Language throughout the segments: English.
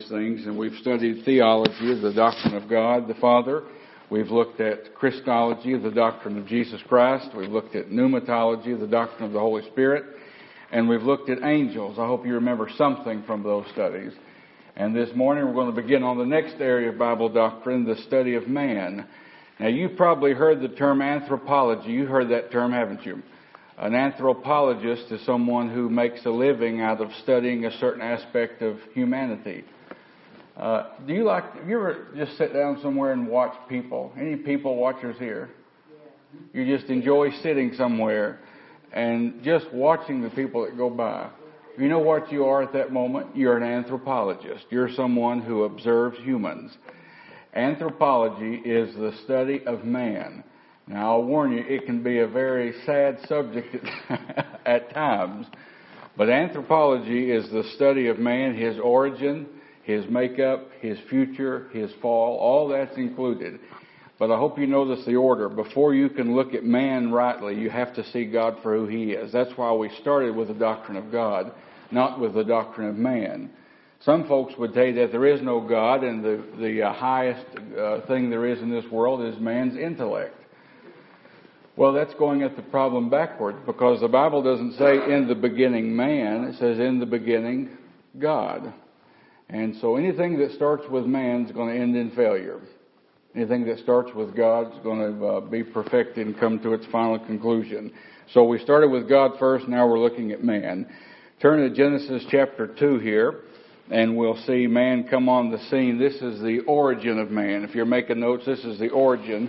things, and we've studied theology of the doctrine of God the Father. We've looked at Christology of the doctrine of Jesus Christ. We've looked at pneumatology of the doctrine of the Holy Spirit. And we've looked at angels. I hope you remember something from those studies. And this morning we're going to begin on the next area of Bible doctrine, the study of man. Now, you've probably heard the term anthropology. You heard that term, haven't you? An anthropologist is someone who makes a living out of studying a certain aspect of humanity. Have you ever just sit down somewhere and watch people? Any people watchers here? You just enjoy sitting somewhere and just watching the people that go by. You know what you are at that moment? You're an anthropologist. You're someone who observes humans. Anthropology is the study of man. Now, I'll warn you, it can be a very sad subject at times. But anthropology is the study of man, his origin, his makeup, his future, his fall. All that's included. But I hope you notice the order. Before you can look at man rightly, you have to see God for who he is. That's why we started with the doctrine of God, not with the doctrine of man. Some folks would say that there is no God, and the highest thing there is in this world is man's intellect. Well, that's going at the problem backwards, because the Bible doesn't say in the beginning man, it says in the beginning God. And so anything that starts with man is going to end in failure. Anything that starts with God is going to be perfected and come to its final conclusion. So we started with God first, now we're looking at man. Turn to Genesis chapter 2 here, and we'll see man come on the scene. This is the origin of man. If you're making notes, this is the origin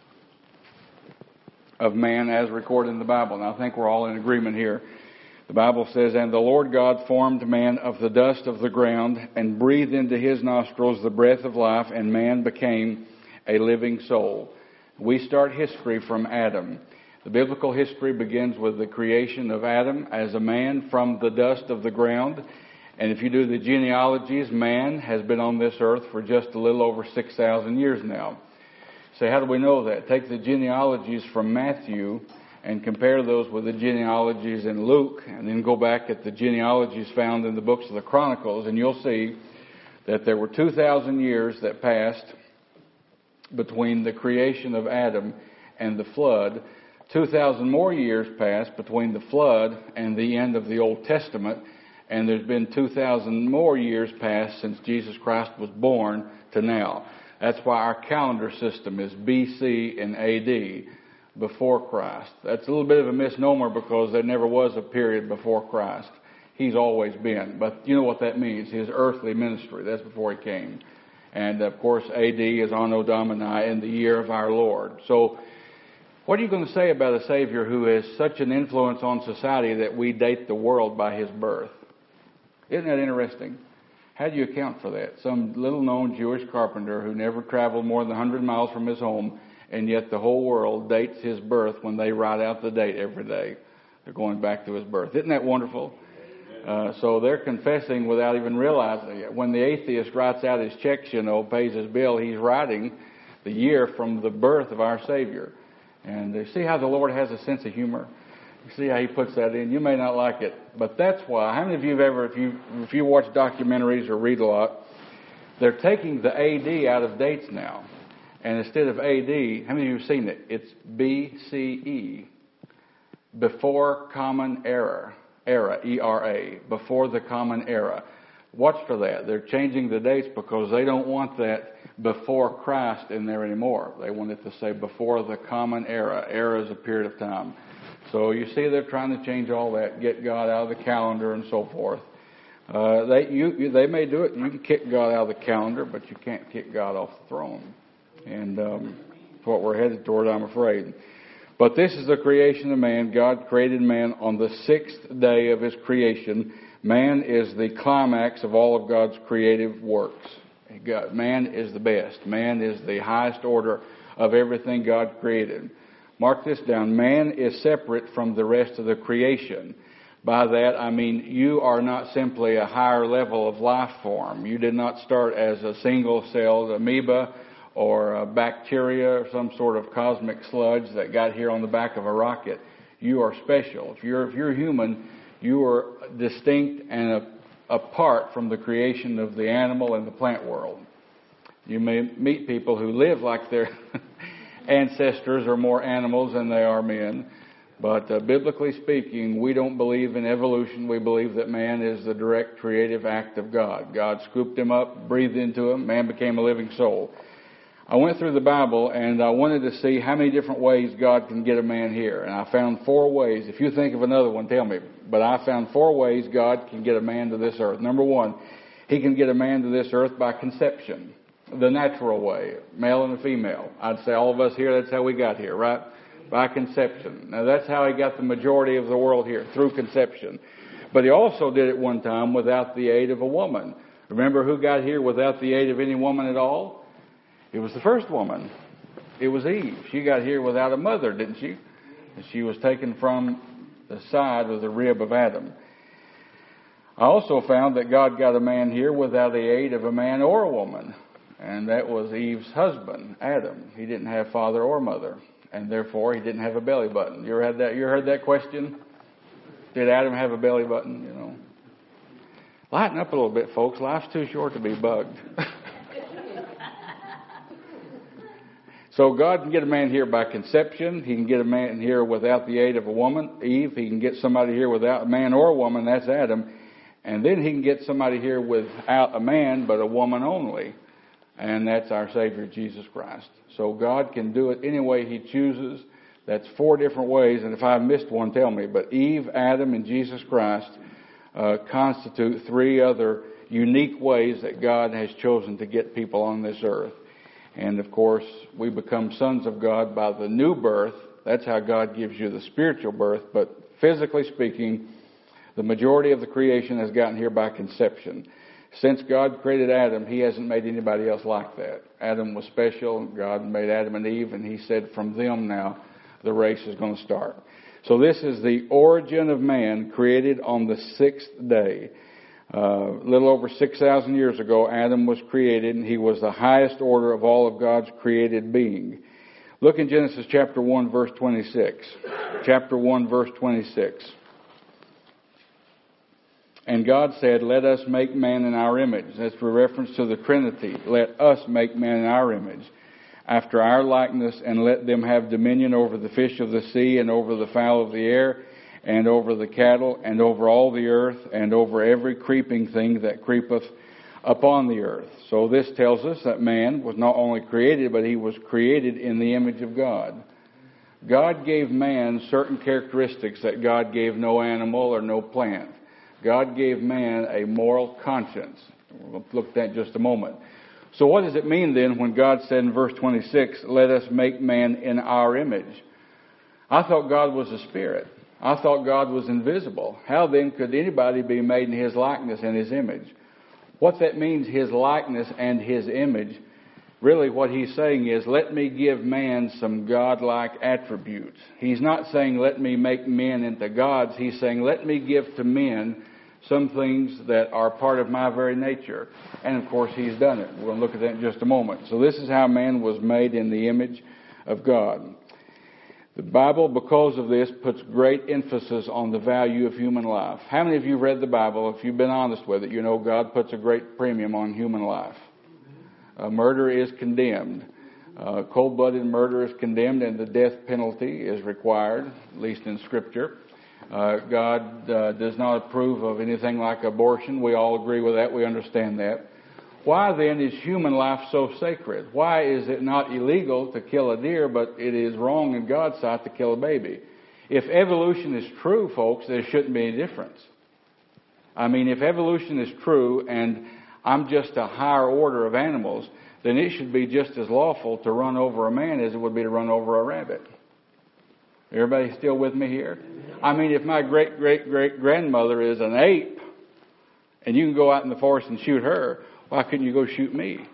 of man as recorded in the Bible. And I think we're all in agreement here. The Bible says, "And the Lord God formed man of the dust of the ground and breathed into his nostrils the breath of life, and man became a living soul." We start history from Adam. The biblical history begins with the creation of Adam as a man from the dust of the ground. And if you do the genealogies, man has been on this earth for just a little over 6,000 years now. So how do we know that? Take the genealogies from Matthew and compare those with the genealogies in Luke, and then go back at the genealogies found in the books of the Chronicles, and you'll see that there were 2,000 years that passed between the creation of Adam and the flood. 2,000 more years passed between the flood and the end of the Old Testament, and there's been 2,000 more years passed since Jesus Christ was born to now. That's why our calendar system is BC and AD, before Christ. That's a little bit of a misnomer, because there never was a period before Christ. He's always been. But you know what that means, his earthly ministry. That's before he came. And of course, AD is Anno Domini, in the year of our Lord. So what are you going to say about a Savior who has such an influence on society that we date the world by his birth? Isn't that interesting? How do you account for that? Some little-known Jewish carpenter who never traveled more than 100 miles from his home, and yet the whole world dates his birth when they write out the date every day. They're going back to his birth. Isn't that wonderful? So they're confessing without even realizing it. When the atheist writes out his checks, pays his bill, he's writing the year from the birth of our Savior. And you see how the Lord has a sense of humor? You see how he puts that in? You may not like it, but that's why. How many of you have ever, if you watch documentaries or read a lot, they're taking the AD out of dates now. And instead of AD, how many of you have seen it? It's BCE, before common era, ERA, before the common era. Watch for that. They're changing the dates because they don't want that before Christ in there anymore. They want it to say before the common era. Era is a period of time. So you see they're trying to change all that, get God out of the calendar and so forth. They may do it. You can kick God out of the calendar, but you can't kick God off the throne. And that's what we're headed toward, I'm afraid. But this is the creation of man. God created man on the sixth day of his creation. Man is the climax of all of God's creative works. Man is the best. Man is the highest order of everything God created. Mark this down. Man is separate from the rest of the creation. By that, I mean you are not simply a higher level of life form. You did not start as a single-celled amoeba or a bacteria or some sort of cosmic sludge that got here on the back of a rocket. You are special. If you're human, you are distinct and apart from the creation of the animal and the plant world. You may meet people who live like their ancestors are more animals than they are men. But biblically speaking, we don't believe in evolution. We believe that man is the direct creative act of God. God scooped him up, breathed into him, man became a living soul. I went through the Bible and I wanted to see how many different ways God can get a man here. And I found 4 ways. If you think of another one, tell me. But I found 4 ways God can get a man to this earth. Number 1, he can get a man to this earth by conception. The natural way, male and a female. I'd say all of us here, that's how we got here, right? By conception. Now that's how he got the majority of the world here, through conception. But he also did it one time without the aid of a woman. Remember who got here without the aid of any woman at all? It was the first woman. It was Eve. She got here without a mother, didn't she? And she was taken from the side of the rib of Adam. I also found that God got a man here without the aid of a man or a woman. And that was Eve's husband, Adam. He didn't have father or mother. And therefore, he didn't have a belly button. You ever had that? You heard that question? Did Adam have a belly button? You know, lighten up a little bit, folks. Life's too short to be bugged. So God can get a man here by conception. He can get a man here without the aid of a woman, Eve. He can get somebody here without a man or a woman. That's Adam. And then he can get somebody here without a man, but a woman only. And that's our Savior, Jesus Christ. So God can do it any way he chooses. That's 4 different ways. And if I missed one, tell me. But Eve, Adam, and Jesus Christ constitute 3 other unique ways that God has chosen to get people on this earth. And, of course, we become sons of God by the new birth. That's how God gives you the spiritual birth. But physically speaking, the majority of the creation has gotten here by conception. Since God created Adam, he hasn't made anybody else like that. Adam was special. God made Adam and Eve, and he said from them now the race is going to start. So this is the origin of man, created on the 6th day. A little over 6,000 years ago, Adam was created, and he was the highest order of all of God's created being. Look in Genesis chapter 1, verse 26. Chapter 1, verse 26. And God said, let us make man in our image. That's a reference to the Trinity. Let us make man in our image, after our likeness, and let them have dominion over the fish of the sea, and over the fowl of the air, and over the cattle, and over all the earth, and over every creeping thing that creepeth upon the earth. So this tells us that man was not only created, but he was created in the image of God. God gave man certain characteristics that God gave no animal or no plant. God gave man a moral conscience. We'll look at that in just a moment. So what does it mean then when God said in verse 26, let us make man in our image? I thought God was a spirit. I thought God was invisible. How then could anybody be made in his likeness and his image? What that means, his likeness and his image, really what he's saying is, let me give man some God-like attributes. He's not saying, let me make men into gods. He's saying, let me give to men some things that are part of my very nature. And of course, he's done it. We'll look at that in just a moment. So this is how man was made in the image of God. The Bible, because of this, puts great emphasis on the value of human life. How many of you read the Bible? If you've been honest with it, you know God puts a great premium on human life. Murder is condemned. Cold-blooded murder is condemned, and the death penalty is required, at least in Scripture. God does not approve of anything like abortion. We all agree with that. We understand that. Why then is human life so sacred? Why is it not illegal to kill a deer, but it is wrong in God's sight to kill a baby? If evolution is true, folks, there shouldn't be any difference. I mean, if evolution is true and I'm just a higher order of animals, then it should be just as lawful to run over a man as it would be to run over a rabbit. Everybody still with me here? I mean, if my great-great-great-grandmother is an ape, and you can go out in the forest and shoot her, why couldn't you go shoot me?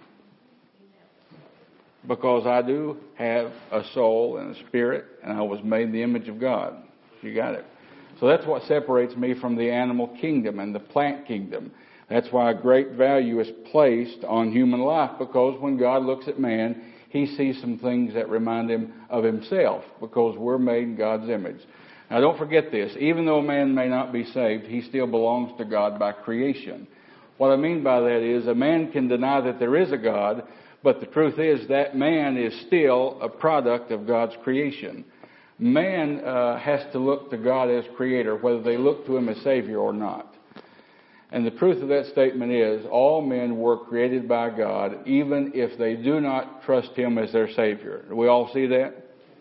Because I do have a soul and a spirit, and I was made in the image of God. You got it. So that's what separates me from the animal kingdom and the plant kingdom. That's why great value is placed on human life, because when God looks at man, he sees some things that remind him of himself, because we're made in God's image. Now don't forget this. Even though man may not be saved, he still belongs to God by creation. What I mean by that is a man can deny that there is a God, but the truth is that man is still a product of God's creation. Man has to look to God as creator, whether they look to him as Savior or not. And the truth of that statement is all men were created by God, even if they do not trust him as their Savior. Do we all see that?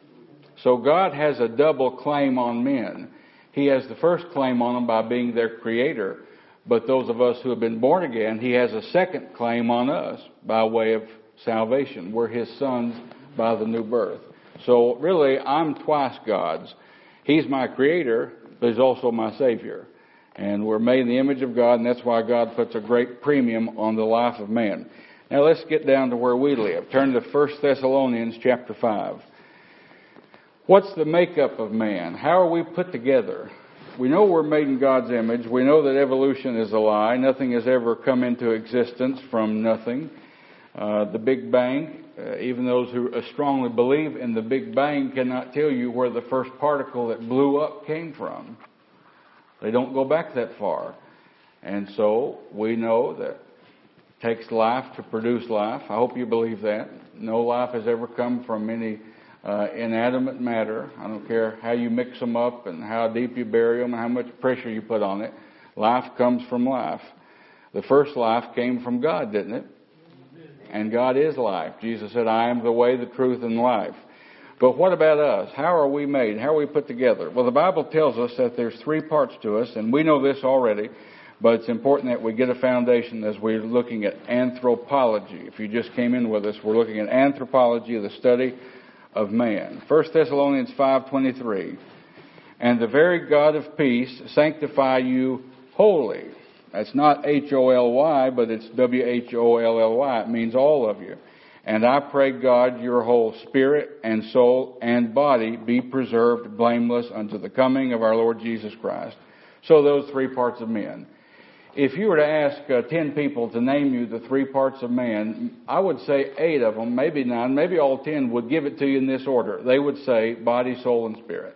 So God has a double claim on men. He has the first claim on them by being their creator. But those of us who have been born again, he has a second claim on us by way of salvation. We're his sons by the new birth. So really, I'm twice God's. He's my creator, but he's also my Savior. And we're made in the image of God, and that's why God puts a great premium on the life of man. Now let's get down to where we live. Turn to 1 Thessalonians chapter 5. What's the makeup of man? How are we put together? We know we're made in God's image. We know that evolution is a lie. Nothing has ever come into existence from nothing. The Big Bang, even those who strongly believe in the Big Bang cannot tell you where the first particle that blew up came from. They don't go back that far. And so we know that it takes life to produce life. I hope you believe that. No life has ever come from any inanimate matter. I don't care how you mix them up and how deep you bury them and how much pressure you put on it. Life comes from life. The first life came from God, didn't it? And God is life. Jesus said, I am the way, the truth, and life. But what about us? How are we made? How are we put together? Well, the Bible tells us that there's three parts to us, and we know this already, but it's important that we get a foundation as we're looking at anthropology. If you just came in with us, we're looking at anthropology, the study of man. 1 Thessalonians 5:23. And the very God of peace sanctify you wholly. That's not H-O-L-Y, but it's W-H-O-L-L-Y. It means all of you. And I pray God your whole spirit and soul and body be preserved blameless unto the coming of our Lord Jesus Christ. So those three parts of men. If you were to ask 10 people to name you the three parts of man, I would say 8 of them, maybe 9, maybe all 10 would give it to you in this order. They would say body, soul, and spirit.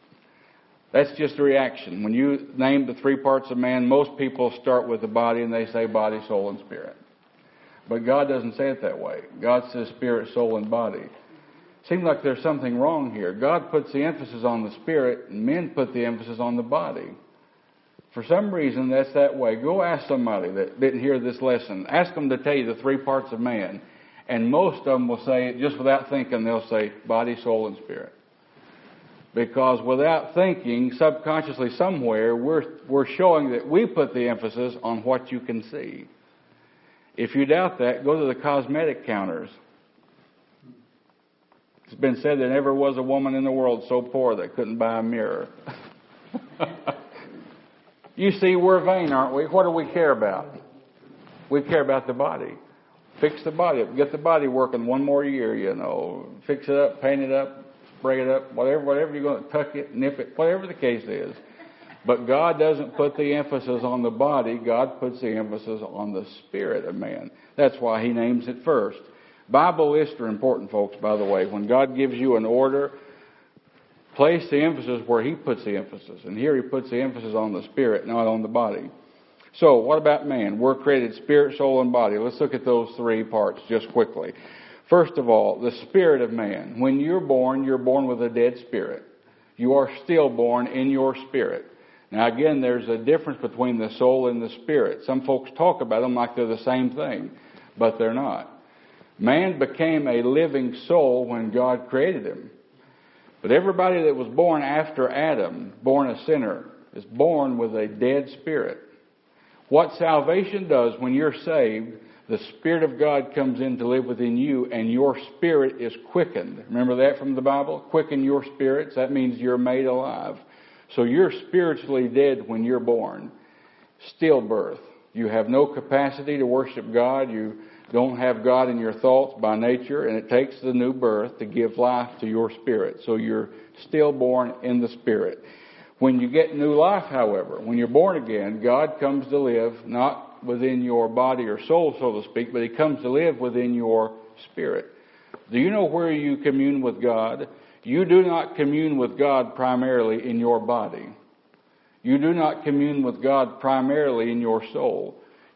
That's just a reaction. When you name the three parts of man, most people start with the body and they say body, soul, and spirit. But God doesn't say it that way. God says spirit, soul, and body. Seems like there's something wrong here. God puts the emphasis on the spirit, and men put the emphasis on the body. For some reason, that's that way. Go ask somebody that didn't hear this lesson. Ask them to tell you the three parts of man. And most of them will say, just without thinking, they'll say body, soul, and spirit. Because without thinking, subconsciously somewhere, we're showing that we put the emphasis on what you can see. If you doubt that, go to the cosmetic counters. It's been said there never was a woman in the world so poor that couldn't buy a mirror. You see, we're vain, aren't we? What do we care about? We care about the body. Fix the body up. Get the body working one more year, you know. Fix it up, paint it up, spray it up, whatever you're going to tuck it, nip it, whatever the case is. But God doesn't put the emphasis on the body. God puts the emphasis on the spirit of man. That's why he names it first. Bible lists are important, folks, by the way. When God gives you an order, place the emphasis where he puts the emphasis. And here he puts the emphasis on the spirit, not on the body. So, what about man? We're created spirit, soul, and body. Let's look at those three parts just quickly. First of all, the spirit of man. When you're born with a dead spirit. You are still born in your spirit. Now again, there's a difference between the soul and the spirit. Some folks talk about them like they're the same thing, but they're not. Man became a living soul when God created him. But everybody that was born after Adam, born a sinner, is born with a dead spirit. What salvation does when you're saved, the Spirit of God comes in to live within you and your spirit is quickened. Remember that from the Bible? Quicken your spirits. That means you're made alive. So you're spiritually dead when you're born. Stillbirth. You have no capacity to worship God. You don't have God in your thoughts by nature, and it takes the new birth to give life to your spirit. So you're stillborn in the spirit. When you get new life, however, when you're born again, God comes to live not within your body or soul, so to speak, but he comes to live within your spirit. Do you know where you commune with God? You do not commune with God primarily in your body. You do not commune with God primarily in your soul.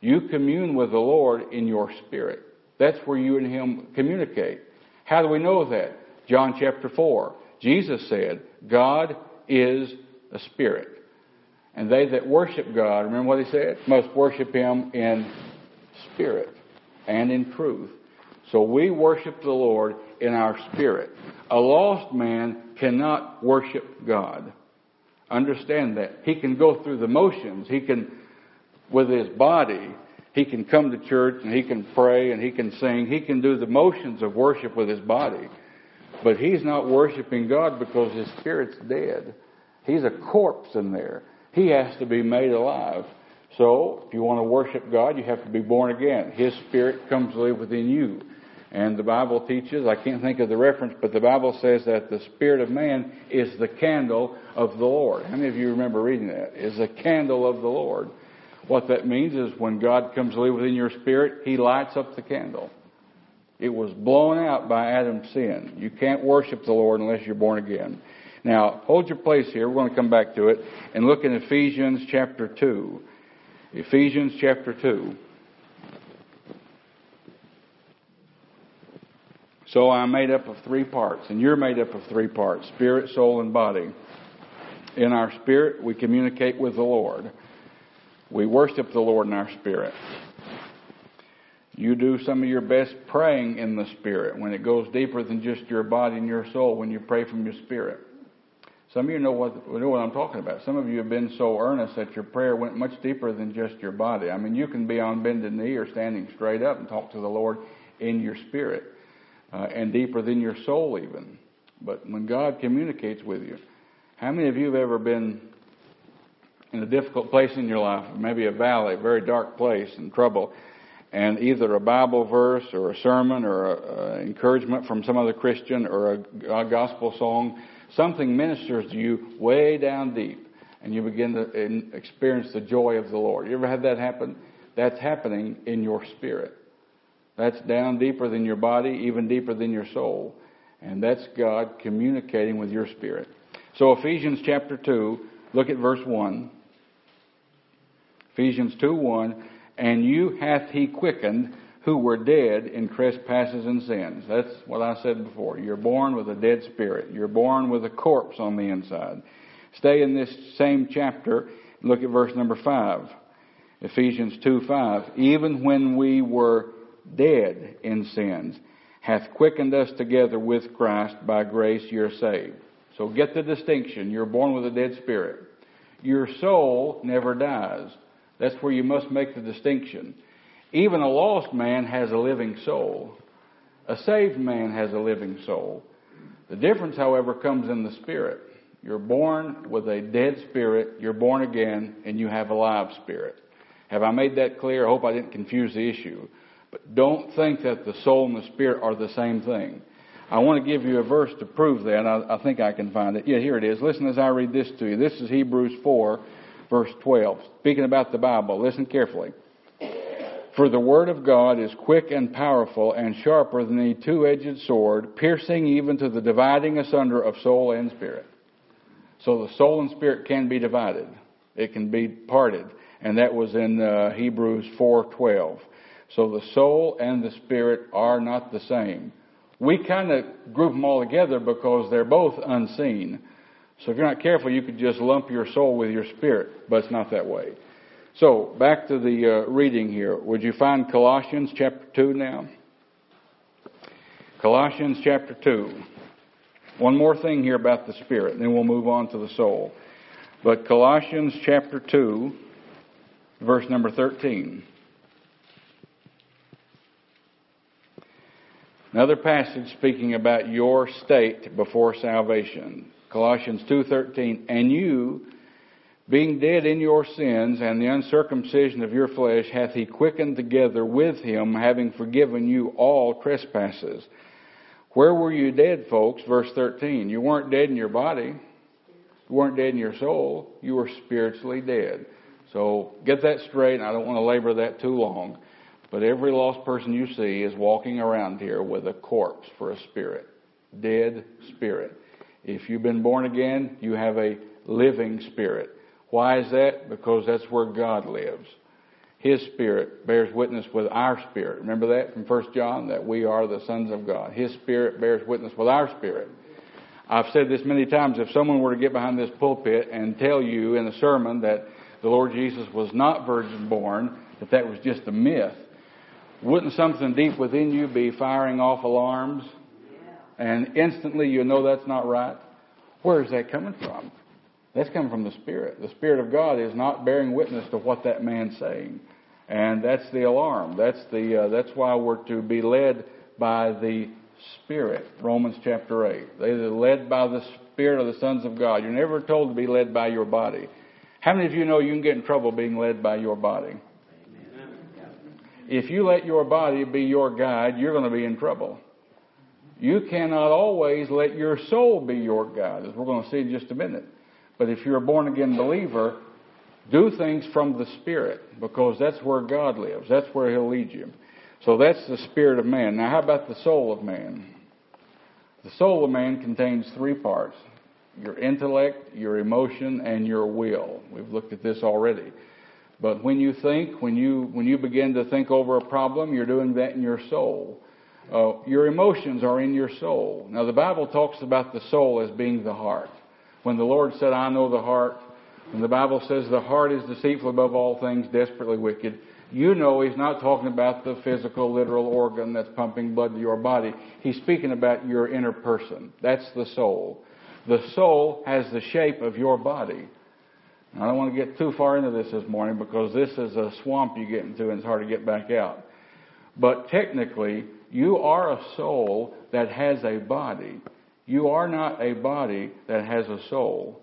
You commune with the Lord in your spirit. That's where you and Him communicate. How do we know that? John chapter 4. Jesus said, God is a spirit. And they that worship God, remember what He said? Must worship Him in spirit and in truth. So we worship the Lord in our spirit. A lost man cannot worship God. Understand that. He can go through the motions. He can, with his body, he can come to church and he can pray and he can sing. He can do the motions of worship with his body. But he's not worshiping God because his spirit's dead. He's a corpse in there. He has to be made alive. So, if you want to worship God, you have to be born again. His spirit comes to live within you. And the Bible teaches, I can't think of the reference, but the Bible says that the spirit of man is the candle of the Lord. How many of you remember reading that? Is the candle of the Lord. What that means is when God comes to live within your spirit, He lights up the candle. It was blown out by Adam's sin. You can't worship the Lord unless you're born again. Now, hold your place here. We're going to come back to it and look in Ephesians chapter 2. Ephesians chapter 2. So I'm made up of three parts, and you're made up of three parts, spirit, soul, and body. In our spirit, we communicate with the Lord. We worship the Lord in our spirit. You do some of your best praying in the spirit when it goes deeper than just your body and your soul, when you pray from your spirit. Some of you know what I'm talking about. Some of you have been so earnest that your prayer went much deeper than just your body. I mean, you can be on bended knee or standing straight up and talk to the Lord in your spirit. And deeper than your soul even. But when God communicates with you, how many of you have ever been in a difficult place in your life, maybe a valley, a very dark place and trouble, and either a Bible verse or a sermon or encouragement from some other Christian or a gospel song, something ministers to you way down deep, and you begin to experience the joy of the Lord. You ever had that happen? That's happening in your spirit. That's down deeper than your body, even deeper than your soul. And that's God communicating with your spirit. So Ephesians chapter 2, look at verse 1. Ephesians 2:1, and you hath He quickened who were dead in trespasses and sins. That's what I said before. You're born with a dead spirit. You're born with a corpse on the inside. Stay in this same chapter. Look at verse number 5. Ephesians 2:5. Even when we were dead in sins, hath quickened us together with Christ. By grace you're saved. So get the distinction. You're born with a dead spirit. Your soul never dies. That's where you must make the distinction. Even a lost man has a living soul. A saved man has a living soul. The difference, however, comes in the spirit. You're born with a dead spirit, you're born again, and you have a live spirit. Have I made that clear? I hope I didn't confuse the issue. But don't think that the soul and the spirit are the same thing. I want to give you a verse to prove that. I think I can find it. Yeah, here it is. Listen as I read this to you. This is Hebrews 4, verse 12. Speaking about the Bible, listen carefully. For the word of God is quick and powerful and sharper than any two-edged sword, piercing even to the dividing asunder of soul and spirit. So the soul and spirit can be divided. It can be parted. And that was in Hebrews 4:12. So the soul and the spirit are not the same. We kind of group them all together because they're both unseen. So if you're not careful, you could just lump your soul with your spirit, but it's not that way. So back to the reading here. Would you find Colossians chapter 2 now? Colossians chapter 2. One more thing here about the spirit, and then we'll move on to the soul. But Colossians chapter 2, verse number 13. Another passage speaking about your state before salvation. Colossians 2:13. And you, being dead in your sins and the uncircumcision of your flesh, hath He quickened together with Him, having forgiven you all trespasses. Where were you dead, folks? Verse 13. You weren't dead in your body. You weren't dead in your soul. You were spiritually dead. So get that straight. I don't want to labor that too long. But every lost person you see is walking around here with a corpse for a spirit. Dead spirit. If you've been born again, you have a living spirit. Why is that? Because that's where God lives. His Spirit bears witness with our spirit. Remember that from 1 John, that we are the sons of God. His Spirit bears witness with our spirit. I've said this many times. If someone were to get behind this pulpit and tell you in a sermon that the Lord Jesus was not virgin born, that was just a myth, wouldn't something deep within you be firing off alarms? And instantly you know that's not right? Where is that coming from? That's coming from the Spirit. The Spirit of God is not bearing witness to what that man's saying. And that's the alarm. That's why we're to be led by the Spirit. Romans chapter 8. They're led by the Spirit of the sons of God. You're never told to be led by your body. How many of you know you can get in trouble being led by your body? If you let your body be your guide, you're going to be in trouble. You cannot always let your soul be your guide, as we're going to see in just a minute. But if you're a born-again believer, do things from the Spirit, because that's where God lives. That's where He'll lead you. So that's the spirit of man. Now, how about the soul of man? The soul of man contains three parts: your intellect, your emotion, and your will. We've looked at this already. But when you think, when you begin to think over a problem, you're doing that in your soul. Your emotions are in your soul. Now, the Bible talks about the soul as being the heart. When the Lord said, I know the heart, and the Bible says the heart is deceitful above all things, desperately wicked, you know He's not talking about the physical, literal organ that's pumping blood to your body. He's speaking about your inner person. That's the soul. The soul has the shape of your body. Now, I don't want to get too far into this morning, because this is a swamp you get into and it's hard to get back out. But technically, you are a soul that has a body. You are not a body that has a soul.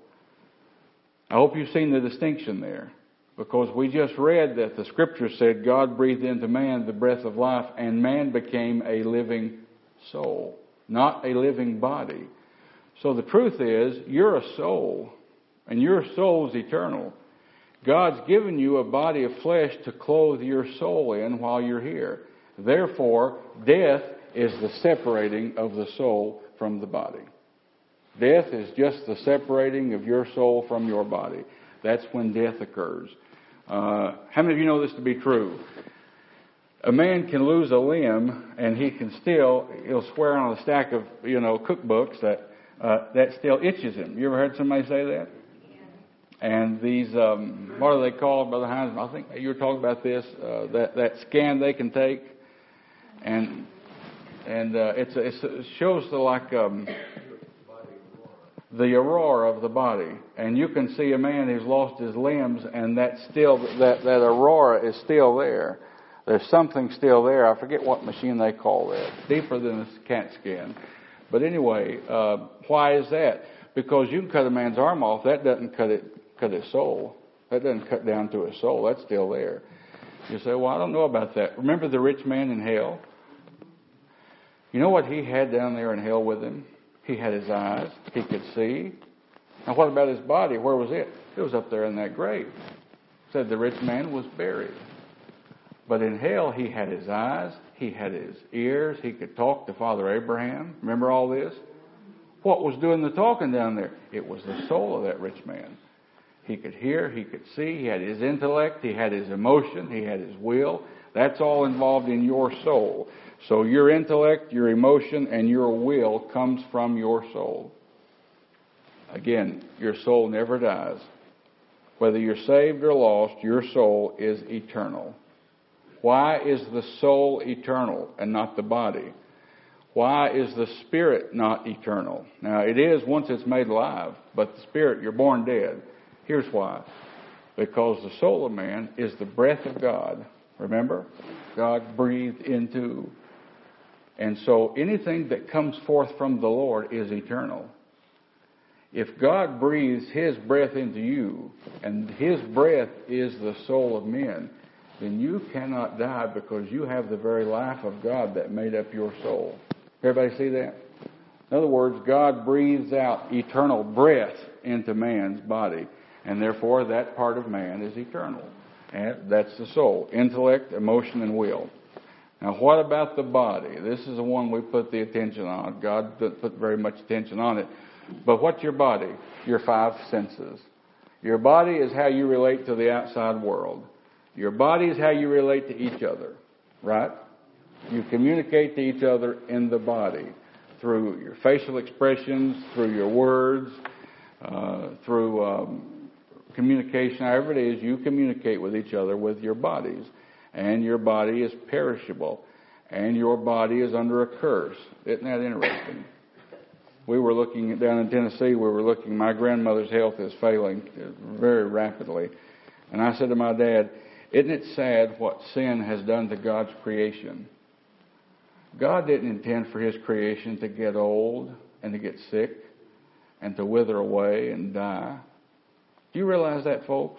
I hope you've seen the distinction there, because we just read that the Scripture said God breathed into man the breath of life, and man became a living soul, not a living body. So the truth is, you're a soul, and your soul's eternal. God's given you a body of flesh to clothe your soul in while you're here. Therefore, death is the separating of the soul from the body. Death is just the separating of your soul from your body. That's when death occurs. How many of you know this to be true? A man can lose a limb, and he'll swear on a stack of, cookbooks that still itches him. You ever heard somebody say that? And these, what are they called, Brother Hines? I think you were talking about this, that scan they can take. And it shows the aurora of the body. And you can see a man who's lost his limbs, and that aurora is still there. There's something still there. I forget what machine they call that. Deeper than a CAT scan. But anyway, why is that? Because you can cut a man's arm off. That doesn't cut his soul. That doesn't cut down to his soul. That's still there. You say, well, I don't know about that. Remember the rich man in hell? You know what he had down there in hell with him? He had his eyes. He could see. Now, what about his body? Where was it? It was up there in that grave. It said the rich man was buried. But in hell, he had his eyes. He had his ears. He could talk to Father Abraham. Remember all this? What was doing the talking down there? It was the soul of that rich man. He could hear. He could see. He had his intellect. He had his emotion. He had his will. That's all involved in your soul. So your intellect, your emotion, and your will comes from your soul. Again, your soul never dies. Whether you're saved or lost, your soul is eternal. Why is the soul eternal and not the body? Why is the spirit not eternal? Now, it is once it's made alive, but the spirit, you're born dead. Here's why. Because the soul of man is the breath of God. Remember? God breathed into. And so anything that comes forth from the Lord is eternal. If God breathes His breath into you, and His breath is the soul of men, then you cannot die, because you have the very life of God that made up your soul. Everybody see that? In other words, God breathes out eternal breath into man's body, and therefore that part of man is eternal. And that's the soul, intellect, emotion, and will. Now, what about the body? This is the one we put the attention on. God doesn't put very much attention on it. But what's your body? Your five senses. Your body is how you relate to the outside world. Your body is how you relate to each other, right? You communicate to each other in the body through your facial expressions, through your words, through communication, however it is, you communicate with each other with your bodies. And your body is perishable. And your body is under a curse. Isn't that interesting? We were looking down in Tennessee, my grandmother's health is failing very rapidly. And I said to my dad, isn't it sad what sin has done to God's creation? God didn't intend for His creation to get old and to get sick and to wither away and die. Do you realize that, folks?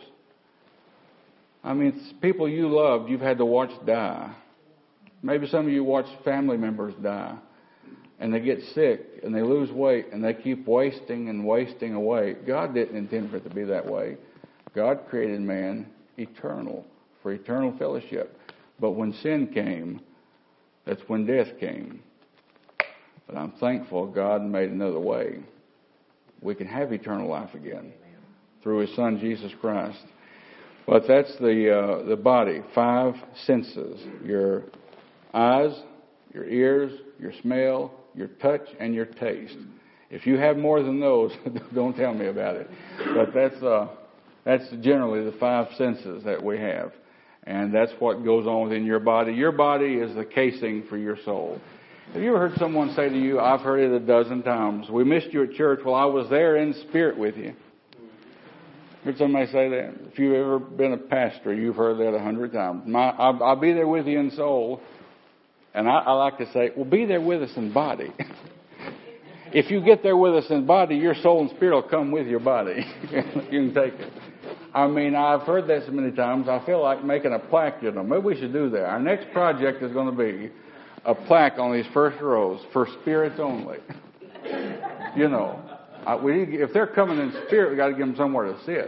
I mean, it's people you loved, you've had to watch die. Maybe some of you watch family members die. And they get sick and they lose weight and they keep wasting and wasting away. God didn't intend for it to be that way. God created man eternal, for eternal fellowship. But when sin came, that's when death came. But I'm thankful God made another way. We can have eternal life again through His Son, Jesus Christ. But that's the body, 5 senses. Your eyes, your ears, your smell, your touch, and your taste. If you have more than those, don't tell me about it. But that's generally the 5 senses that we have. And that's what goes on within your body. Your body is the casing for your soul. Have you ever heard someone say to you, I've heard it a dozen times, we missed you at church. Well, I was there in spirit with you. Heard somebody say that? If you've ever been a pastor, you've heard that 100 times. I'll be there with you in soul. And I like to say, well, be there with us in body. If you get there with us in body, your soul and spirit will come with your body. You can take it. I mean, I've heard that so many times, I feel like making a plaque, you know. Maybe we should do that. Our next project is going to be a plaque on these first rows for spirits only. You know, if they're coming in spirit, we've got to give them somewhere to sit.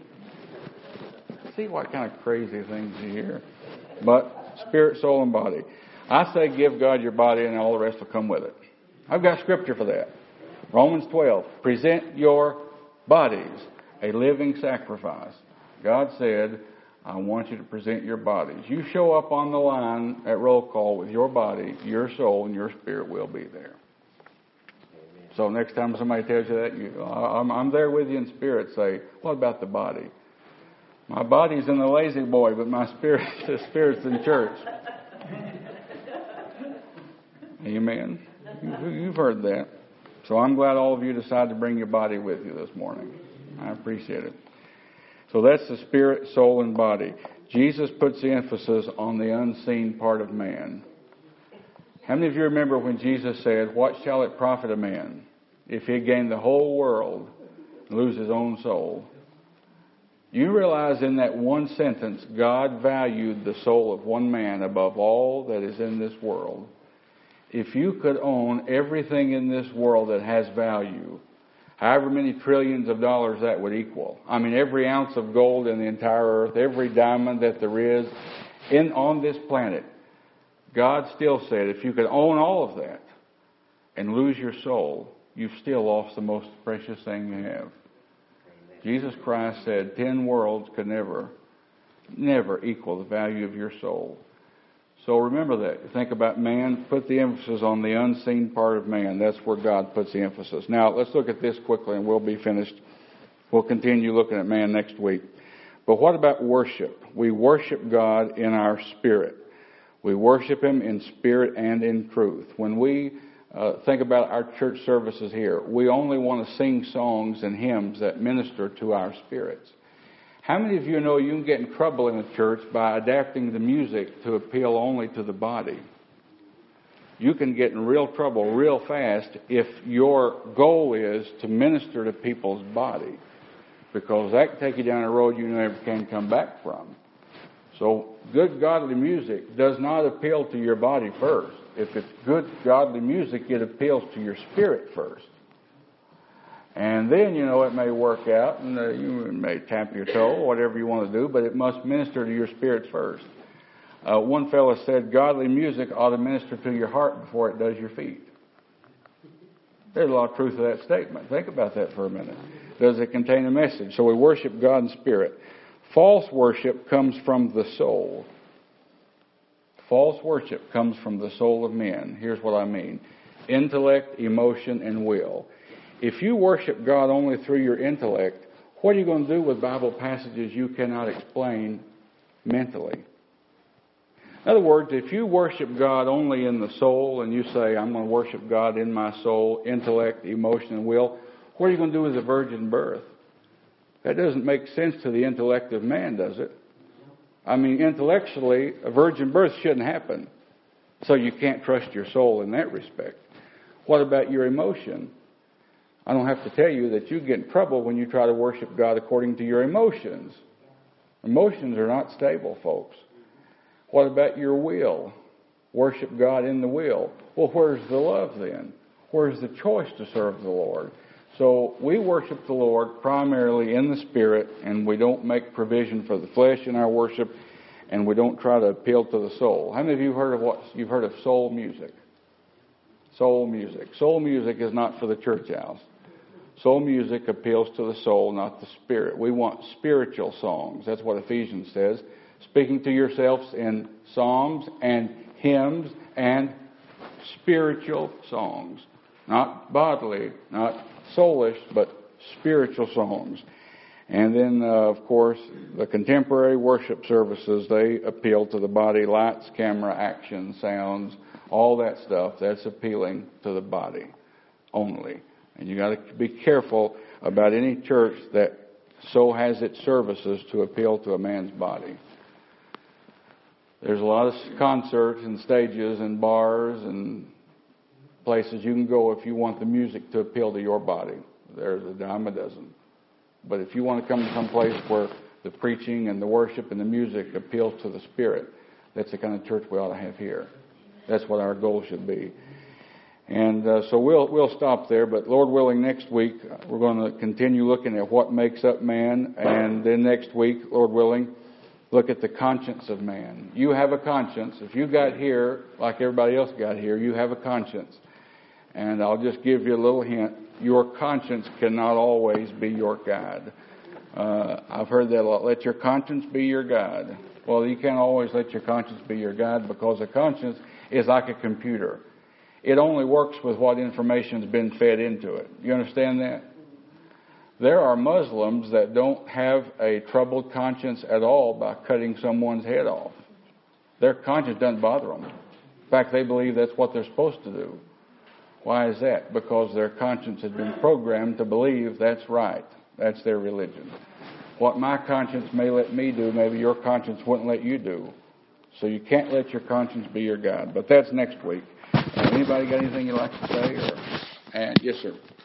See what kind of crazy things you hear. But spirit, soul, and body. I say give God your body and all the rest will come with it. I've got scripture for that. Romans 12. Present your bodies a living sacrifice. God said, I want you to present your bodies. You show up on the line at roll call with your body, your soul, and your spirit will be there. So next time somebody tells you that, I'm there with you in spirit, say, what about the body? My body's in the lazy boy, but my spirit's in church. Amen. You've heard that. So I'm glad all of you decided to bring your body with you this morning. I appreciate it. So that's the spirit, soul, and body. Jesus puts the emphasis on the unseen part of man. How many of you remember when Jesus said, what shall it profit a man if he gain the whole world and lose his own soul? You realize in that one sentence, God valued the soul of one man above all that is in this world. If you could own everything in this world that has value, however many trillions of dollars that would equal. I mean, every ounce of gold in the entire earth, every diamond that there is on this planet, God still said, if you could own all of that and lose your soul, you've still lost the most precious thing you have. Jesus Christ said 10 worlds could never equal the value of your soul. So remember that. Think about man, put the emphasis on the unseen part of man. That's where God puts the emphasis. Now, let's look at this quickly and we'll be finished. We'll continue looking at man next week. But what about worship? We worship God in our spirit. We worship Him in spirit and in truth. When we think about our church services here, we only want to sing songs and hymns that minister to our spirits. How many of you know you can get in trouble in a church by adapting the music to appeal only to the body? You can get in real trouble real fast if your goal is to minister to people's body, because that can take you down a road you never can come back from. So good godly music does not appeal to your body first. If it's good godly music, it appeals to your spirit first. And then, it may work out, and you may tap your toe, or whatever you want to do, but it must minister to your spirits first. One fellow said, godly music ought to minister to your heart before it does your feet. There's a lot of truth to that statement. Think about that for a minute. Does it contain a message? So we worship God in spirit. False worship comes from the soul. False worship comes from the soul of men. Here's what I mean. Intellect, emotion, and will. If you worship God only through your intellect, what are you going to do with Bible passages you cannot explain mentally? In other words, if you worship God only in the soul and you say, I'm going to worship God in my soul, intellect, emotion, and will, what are you going to do with the virgin birth? That doesn't make sense to the intellect of man, does it? I mean, intellectually, a virgin birth shouldn't happen. So you can't trust your soul in that respect. What about your emotion? I don't have to tell you that you get in trouble when you try to worship God according to your emotions. Emotions are not stable, folks. What about your will? Worship God in the will. Well, where's the love then? Where's the choice to serve the Lord? So we worship the Lord primarily in the Spirit, and we don't make provision for the flesh in our worship, and we don't try to appeal to the soul. How many of you you've heard of soul music? Soul music. Soul music is not for the church house. Soul music appeals to the soul, not the spirit. We want spiritual songs. That's what Ephesians says. Speaking to yourselves in psalms and hymns and spiritual songs. Not bodily, not soulish, but spiritual songs. And then, of course, the contemporary worship services, they appeal to the body. Lights, camera, action, sounds, all that stuff, that's appealing to the body only. And you got to be careful about any church that so has its services to appeal to a man's body. There's a lot of concerts and stages and bars and places you can go if you want the music to appeal to your body. There's a dime a dozen. But if you want to come to some place where the preaching and the worship and the music appeals to the spirit, that's the kind of church we ought to have here. That's what our goal should be. And so we'll stop there. But Lord willing, next week we're going to continue looking at what makes up man. And then next week, Lord willing, look at the conscience of man. You have a conscience. If you got here like everybody else got here, you have a conscience. And I'll just give you a little hint. Your conscience cannot always be your guide. I've heard that a lot. Let your conscience be your guide. Well, you can't always let your conscience be your guide because a conscience is like a computer. It only works with what information has been fed into it. You understand that? There are Muslims that don't have a troubled conscience at all by cutting someone's head off. Their conscience doesn't bother them. In fact, they believe that's what they're supposed to do. Why is that? Because their conscience has been programmed to believe that's right. That's their religion. What my conscience may let me do, maybe your conscience wouldn't let you do. So you can't let your conscience be your guide. But that's next week. Anybody got anything you'd like to say? And yes, sir.